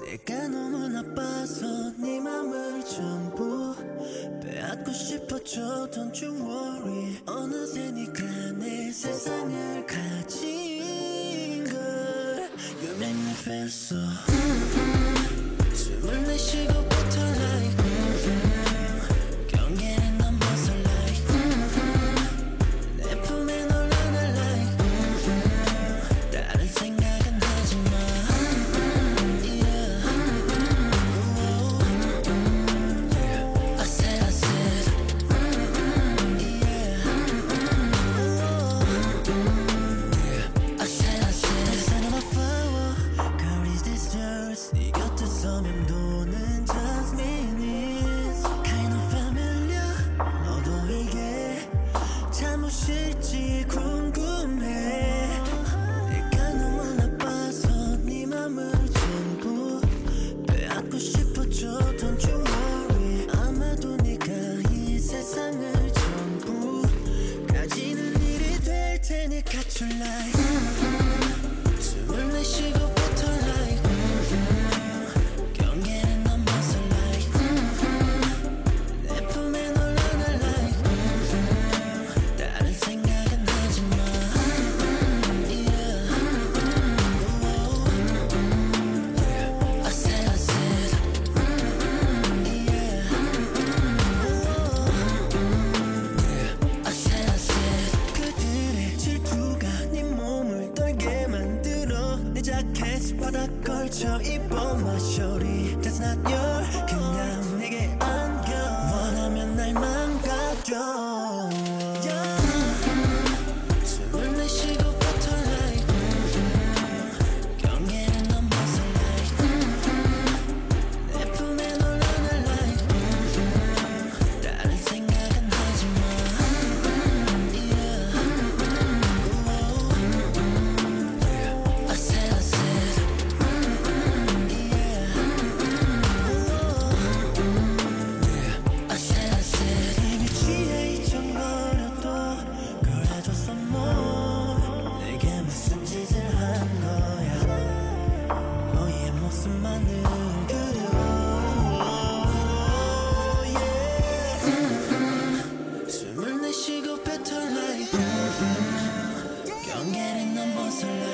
내가 너무 나빠서 네 맘을 전부 빼앗고 싶어져. Don't you worry. 어느새 네가 내 세상을 가진 걸. You make me feel so. 숨을 내쉬고 부터 like 경계는 넘어서 like 내 품에 널 안아 like 다른 생각은 하지마. Yeah. I said yeah. I said Son of a flower. Girl, is this yours? 네 곁에서 맴도는 just minutes. Kind of familiar. 너도 이게 잠옷일지 궁금해. 내가 너무 나빠서 네 맘을 전부 빼앗고 싶어져. Don't you worry. 아마도 네가 이 세상을 전부 가지는 일이 될 테니까 tonight. 숨을 내쉬고부터 like 경계는 넘어서 like 내 품에 널 안아 like 다른 생각은 하지마. Yeah. I said yeah. I said 그들의 질투가 네 몸을 떨게 만들어. 내 자켓 바닥 걸쳐 입어 my shorty. That's not your. 그냥 내게 안겨. 원하면 날 망가져. Yeah. 숨을 내쉬고부터 like 경계는 넘어서 like 내 품에 널 안아 like 다른 생각은 하지마. Yeah. I said yeah. I said 이미 취해 잊혀버려도 그래줘서 more. 내게 무슨 짓을 한 거야. 너의 모습만을 그리워. Yeah. 숨을 내쉬고 뱉어 like 경계를 넘어서 like